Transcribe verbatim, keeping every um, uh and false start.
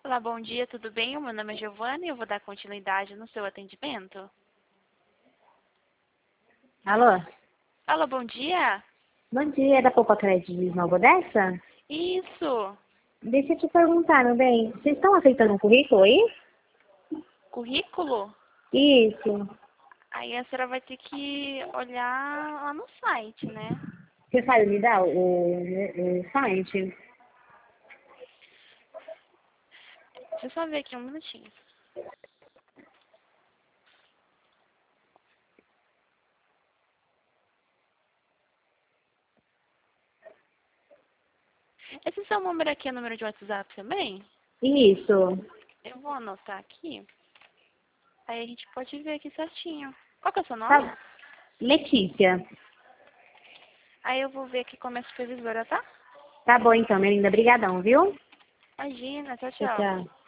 Olá, bom dia, tudo bem? O meu nome é Giovana e eu vou dar continuidade no seu atendimento. Alô? Alô, bom dia? Bom dia, é da Poupa Crédito de Nova Odessa? Isso, Deixa eu te perguntar, meu bem, vocês estão aceitando um currículo aí? currículo? Isso. Aí a senhora vai ter que olhar lá no site, né? Você sabe me dar o, o, o site? Deixa eu só ver aqui um minutinho. Esse seu número aqui é número de WhatsApp também? Isso. Eu vou anotar aqui. Aí a gente pode ver aqui certinho. Qual que é o seu nome? Tá. Letícia. Aí eu vou ver aqui com a minha supervisora, tá? Tá bom então, minha linda. Brigadão, viu? Imagina, tchau, Tchau, tchau. tchau.